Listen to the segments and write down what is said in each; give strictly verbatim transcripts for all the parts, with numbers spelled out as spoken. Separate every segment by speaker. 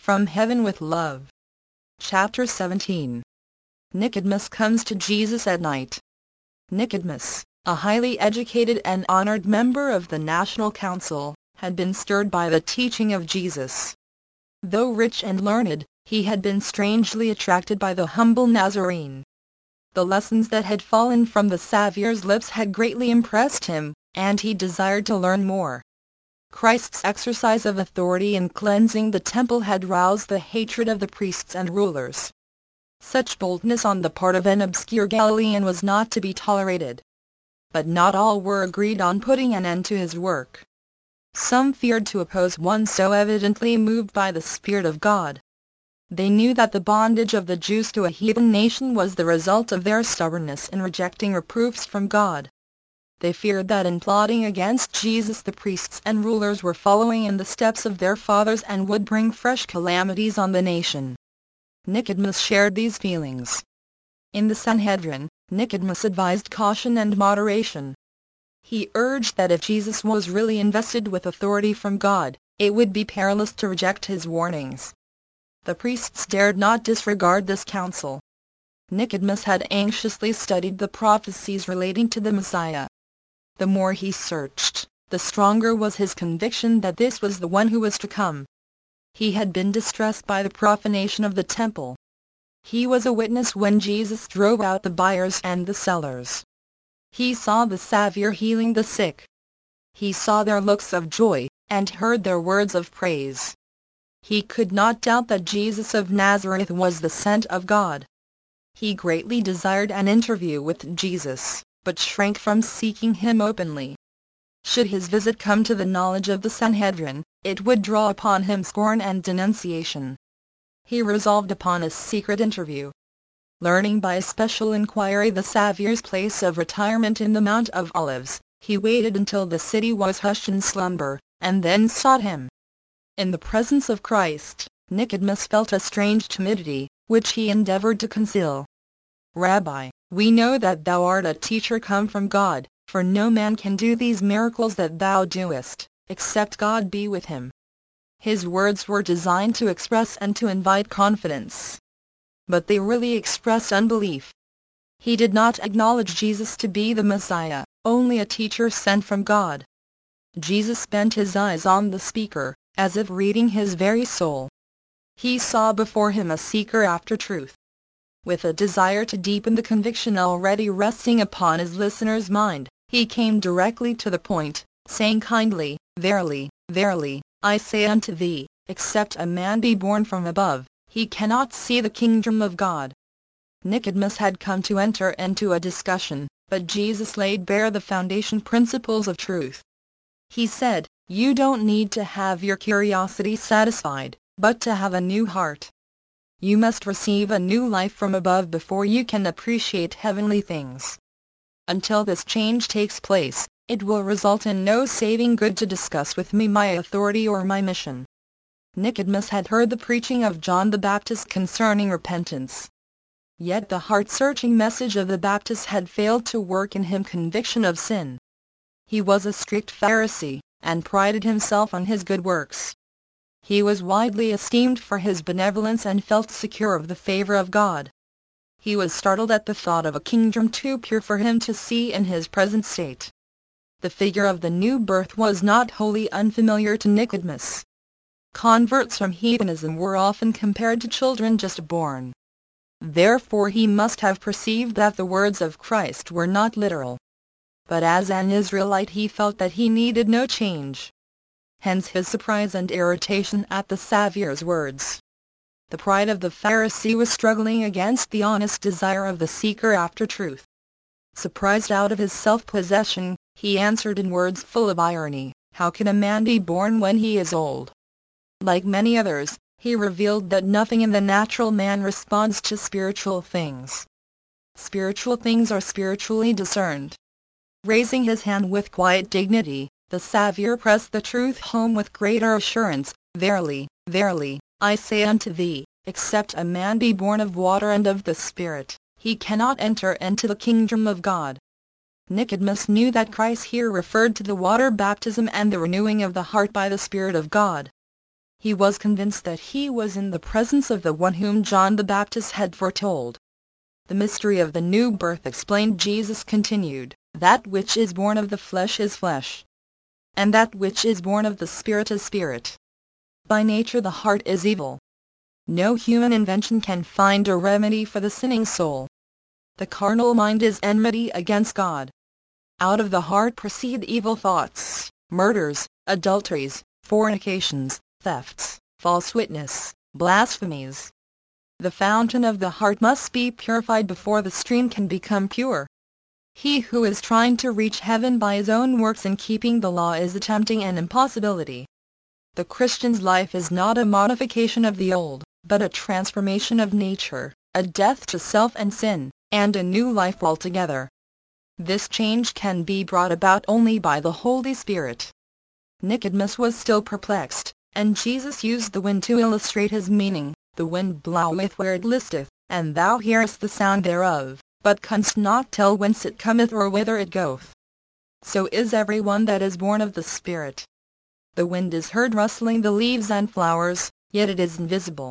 Speaker 1: From Heaven with Love. Chapter seventeen. Nicodemus comes to Jesus at night. Nicodemus, a highly educated and honored member of the National Council, had been stirred by the teaching of Jesus. Though rich and learned, he had been strangely attracted by the humble Nazarene. The lessons that had fallen from the Saviour's lips had greatly impressed him, and he desired to learn more. Christ's exercise of authority in cleansing the temple had roused the hatred of the priests and rulers. Such boldness on the part of an obscure Galilean was not to be tolerated. But not all were agreed on putting an end to his work. Some feared to oppose one so evidently moved by the Spirit of God. They knew that the bondage of the Jews to a heathen nation was the result of their stubbornness in rejecting reproofs from God. They feared that in plotting against Jesus the priests and rulers were following in the steps of their fathers and would bring fresh calamities on the nation. Nicodemus shared these feelings. In the Sanhedrin, Nicodemus advised caution and moderation. He urged that if Jesus was really invested with authority from God, it would be perilous to reject his warnings. The priests dared not disregard this counsel. Nicodemus had anxiously studied the prophecies relating to the Messiah. The more he searched, the stronger was his conviction that this was the one who was to come. He had been distressed by the profanation of the temple. He was a witness when Jesus drove out the buyers and the sellers. He saw the Savior healing the sick. He saw their looks of joy, and heard their words of praise. He could not doubt that Jesus of Nazareth was the sent of God. He greatly desired an interview with Jesus, but shrank from seeking him openly. Should his visit come to the knowledge of the Sanhedrin, it would draw upon him scorn and denunciation. He resolved upon a secret interview. Learning by special inquiry the Saviour's place of retirement in the Mount of Olives, he waited until the city was hushed in slumber, and then sought him. In the presence of Christ, Nicodemus felt a strange timidity, which he endeavored to conceal. "Rabbi, we know that thou art a teacher come from God, for no man can do these miracles that thou doest, except God be with him." His words were designed to express and to invite confidence. But they really expressed unbelief. He did not acknowledge Jesus to be the Messiah, only a teacher sent from God. Jesus bent his eyes on the speaker, as if reading his very soul. He saw before him a seeker after truth. With a desire to deepen the conviction already resting upon his listener's mind, he came directly to the point, saying kindly, "Verily, verily, I say unto thee, except a man be born from above, he cannot see the kingdom of God." Nicodemus had come to enter into a discussion, but Jesus laid bare the foundation principles of truth. He said, "You don't need to have your curiosity satisfied, but to have a new heart. You must receive a new life from above before you can appreciate heavenly things. Until this change takes place, it will result in no saving good to discuss with me my authority or my mission." Nicodemus had heard the preaching of John the Baptist concerning repentance. Yet the heart-searching message of the Baptist had failed to work in him conviction of sin. He was a strict Pharisee, and prided himself on his good works. He was widely esteemed for his benevolence and felt secure of the favor of God. He was startled at the thought of a kingdom too pure for him to see in his present state. The figure of the new birth was not wholly unfamiliar to Nicodemus. Converts from heathenism were often compared to children just born. Therefore he must have perceived that the words of Christ were not literal. But as an Israelite he felt that he needed no change. Hence his surprise and irritation at the Saviour's words. The pride of the Pharisee was struggling against the honest desire of the seeker after truth. Surprised out of his self-possession, he answered in words full of irony, "How can a man be born when he is old?" Like many others, he revealed that nothing in the natural man responds to spiritual things. Spiritual things are spiritually discerned. Raising his hand with quiet dignity, the Saviour pressed the truth home with greater assurance, "Verily, verily, I say unto thee, except a man be born of water and of the Spirit, he cannot enter into the kingdom of God." Nicodemus knew that Christ here referred to the water baptism and the renewing of the heart by the Spirit of God. He was convinced that he was in the presence of the one whom John the Baptist had foretold. The mystery of the new birth explained, Jesus continued, "That which is born of the flesh is flesh, and that which is born of the Spirit is spirit. By nature the heart is evil. No human invention can find a remedy for the sinning soul. The carnal mind is enmity against God. Out of the heart proceed evil thoughts, murders, adulteries, fornications, thefts, false witness, blasphemies. The fountain of the heart must be purified before the stream can become pure. He who is trying to reach heaven by his own works in keeping the law is attempting an impossibility. The Christian's life is not a modification of the old, but a transformation of nature, a death to self and sin, and a new life altogether. This change can be brought about only by the Holy Spirit." Nicodemus was still perplexed, and Jesus used the wind to illustrate his meaning. "The wind bloweth where it listeth, and thou hearest the sound thereof, but canst not tell whence it cometh or whither it goeth. So is every one that is born of the Spirit. The wind is heard rustling the leaves and flowers, yet it is invisible.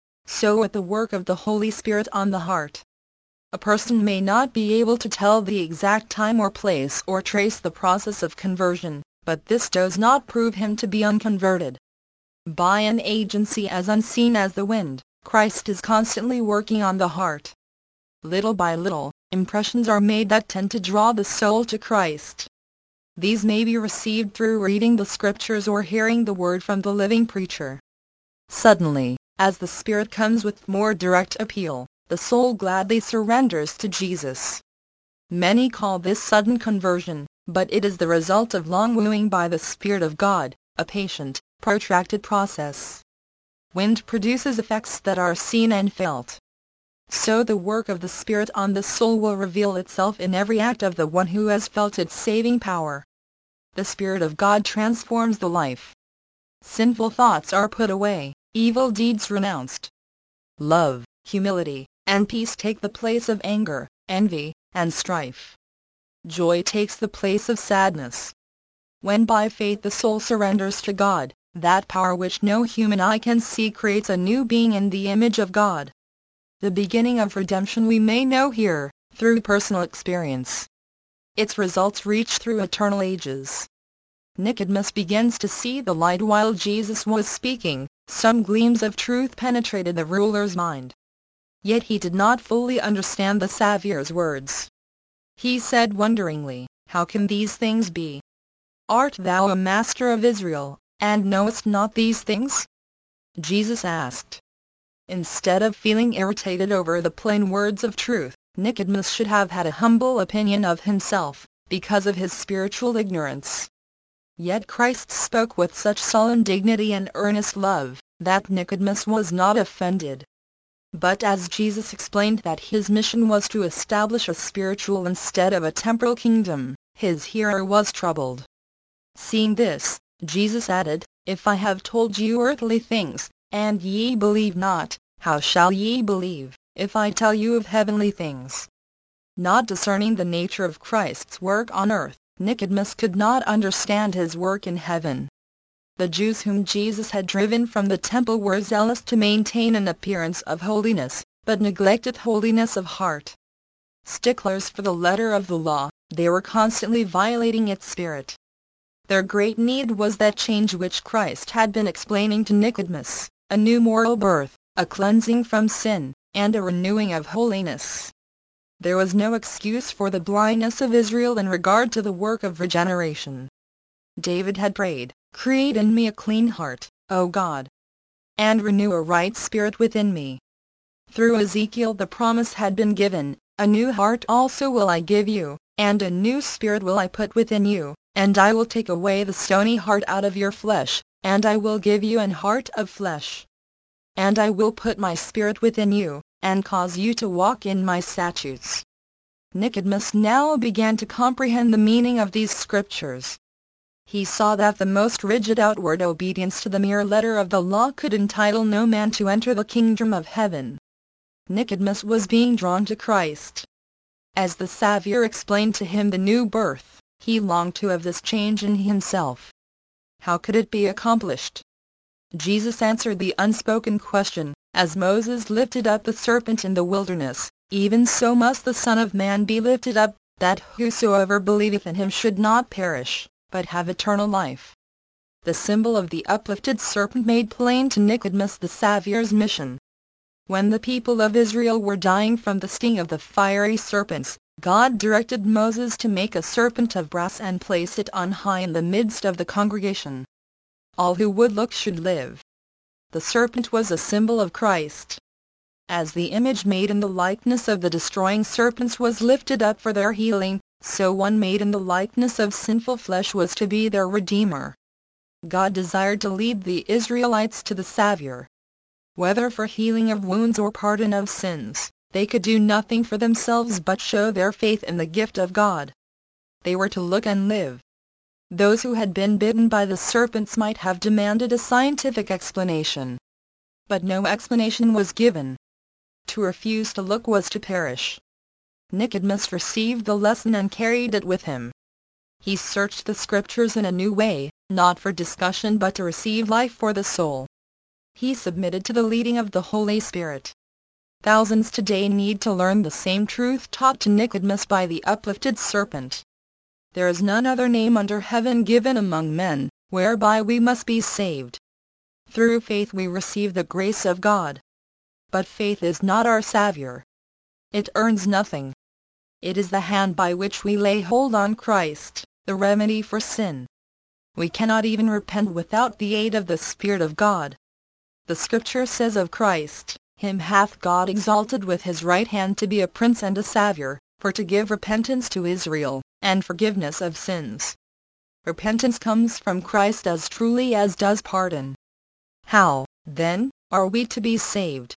Speaker 1: So with the work of the Holy Spirit on the heart. A person may not be able to tell the exact time or place or trace the process of conversion, but this does not prove him to be unconverted. By an agency as unseen as the wind, Christ is constantly working on the heart. Little by little, impressions are made that tend to draw the soul to Christ. These may be received through reading the Scriptures or hearing the word from the living preacher. Suddenly, as the Spirit comes with more direct appeal, the soul gladly surrenders to Jesus. Many call this sudden conversion, but it is the result of long wooing by the Spirit of God, a patient, protracted process. Wind produces effects that are seen and felt. So the work of the Spirit on the soul will reveal itself in every act of the one who has felt its saving power. The Spirit of God transforms the life. Sinful thoughts are put away, evil deeds renounced. Love, humility, and peace take the place of anger, envy, and strife. Joy takes the place of sadness. When by faith the soul surrenders to God, that power which no human eye can see creates a new being in the image of God. The beginning of redemption we may know here, through personal experience. Its results reach through eternal ages. Nicodemus begins to see the light while Jesus was speaking. Some gleams of truth penetrated the ruler's mind. Yet he did not fully understand the Saviour's words. He said wonderingly, "How can these things be? Art thou a master of Israel, and knowest not these things?" Jesus asked. Instead of feeling irritated over the plain words of truth, Nicodemus should have had a humble opinion of himself, because of his spiritual ignorance. Yet Christ spoke with such solemn dignity and earnest love, that Nicodemus was not offended. But as Jesus explained that his mission was to establish a spiritual instead of a temporal kingdom, his hearer was troubled. Seeing this, Jesus added, "If I have told you earthly things, and ye believe not, how shall ye believe, if I tell you of heavenly things?" Not discerning the nature of Christ's work on earth, Nicodemus could not understand his work in heaven. The Jews whom Jesus had driven from the temple were zealous to maintain an appearance of holiness, but neglected holiness of heart. Sticklers for the letter of the law, they were constantly violating its spirit. Their great need was that change which Christ had been explaining to Nicodemus, a new moral birth, a cleansing from sin, and a renewing of holiness. There was no excuse for the blindness of Israel in regard to the work of regeneration. David had prayed, "Create in me a clean heart, O God, and renew a right spirit within me." Through Ezekiel the promise had been given, "A new heart also will I give you, and a new spirit will I put within you, and I will take away the stony heart out of your flesh, and I will give you an heart of flesh. And I will put my spirit within you, and cause you to walk in my statutes." Nicodemus now began to comprehend the meaning of these scriptures. He saw that the most rigid outward obedience to the mere letter of the law could entitle no man to enter the kingdom of heaven. Nicodemus was being drawn to Christ. As the Saviour explained to him the new birth, he longed to have this change in himself. How could it be accomplished? Jesus answered the unspoken question, as Moses lifted up the serpent in the wilderness, even so must the Son of Man be lifted up, that whosoever believeth in him should not perish, but have eternal life. The symbol of the uplifted serpent made plain to Nicodemus the Saviour's mission. When the people of Israel were dying from the sting of the fiery serpents, God directed Moses to make a serpent of brass and place it on high in the midst of the congregation. All who would look should live. The serpent was a symbol of Christ. As the image made in the likeness of the destroying serpents was lifted up for their healing, so one made in the likeness of sinful flesh was to be their Redeemer. God desired to lead the Israelites to the Savior. Whether for healing of wounds or pardon of sins, they could do nothing for themselves but show their faith in the gift of God. They were to look and live. Those who had been bitten by the serpents might have demanded a scientific explanation. But no explanation was given. To refuse to look was to perish. Nicodemus received the lesson and carried it with him. He searched the Scriptures in a new way, not for discussion but to receive life for the soul. He submitted to the leading of the Holy Spirit. Thousands today need to learn the same truth taught to Nicodemus by the uplifted serpent. There is none other name under heaven given among men, whereby we must be saved. Through faith we receive the grace of God. But faith is not our Savior. It earns nothing. It is the hand by which we lay hold on Christ, the remedy for sin. We cannot even repent without the aid of the Spirit of God. The Scripture says of Christ, "Him hath God exalted with his right hand to be a Prince and a Saviour, for to give repentance to Israel, and forgiveness of sins." Repentance comes from Christ as truly as does pardon. How, then, are we to be saved?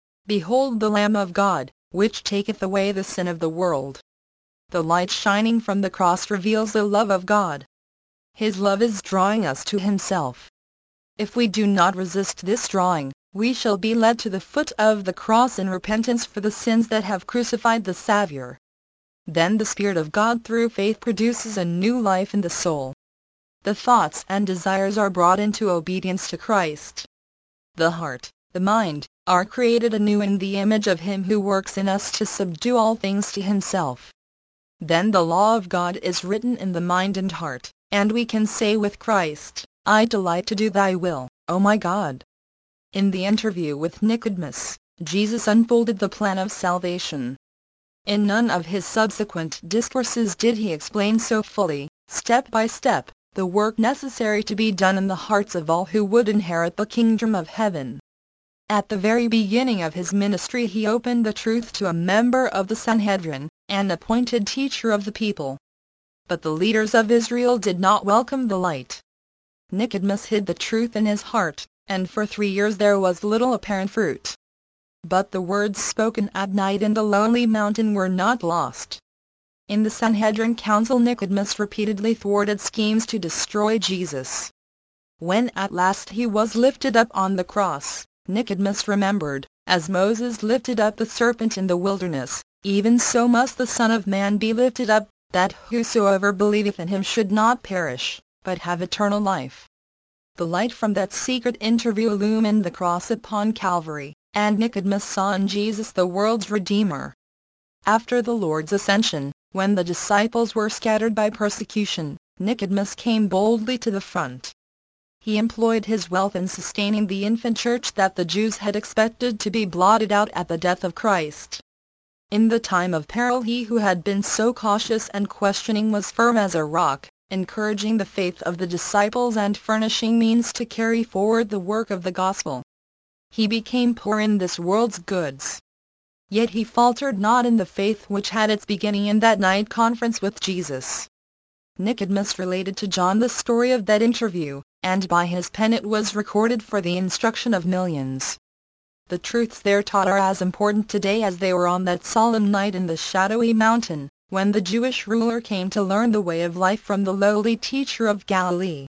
Speaker 1: Behold the Lamb of God, which taketh away the sin of the world. The light shining from the cross reveals the love of God. His love is drawing us to Himself. If we do not resist this drawing, we shall be led to the foot of the cross in repentance for the sins that have crucified the Savior. Then the Spirit of God through faith produces a new life in the soul. The thoughts and desires are brought into obedience to Christ. The heart, the mind, are created anew in the image of Him who works in us to subdue all things to Himself. Then the law of God is written in the mind and heart, and we can say with Christ, "I delight to do thy will, O my God." In the interview with Nicodemus, Jesus unfolded the plan of salvation. In none of his subsequent discourses did he explain so fully, step by step, the work necessary to be done in the hearts of all who would inherit the kingdom of heaven. At the very beginning of his ministry he opened the truth to a member of the Sanhedrin, an appointed teacher of the people. But the leaders of Israel did not welcome the light. Nicodemus hid the truth in his heart, and for three years there was little apparent fruit. But the words spoken at night in the lonely mountain were not lost. In the Sanhedrin council Nicodemus repeatedly thwarted schemes to destroy Jesus. When at last he was lifted up on the cross, Nicodemus remembered, as Moses lifted up the serpent in the wilderness, even so must the Son of Man be lifted up, that whosoever believeth in him should not perish, but have eternal life. The light from that secret interview illumined the cross upon Calvary, and Nicodemus saw in Jesus the world's Redeemer. After the Lord's ascension, when the disciples were scattered by persecution, Nicodemus came boldly to the front. He employed his wealth in sustaining the infant church that the Jews had expected to be blotted out at the death of Christ. In the time of peril he who had been so cautious and questioning was firm as a rock, encouraging the faith of the disciples and furnishing means to carry forward the work of the gospel. He became poor in this world's goods. Yet he faltered not in the faith which had its beginning in that night conference with Jesus. Nicodemus related to John the story of that interview, and by his pen it was recorded for the instruction of millions. The truths there taught are as important today as they were on that solemn night in the shadowy mountain, when the Jewish ruler came to learn the way of life from the lowly teacher of Galilee.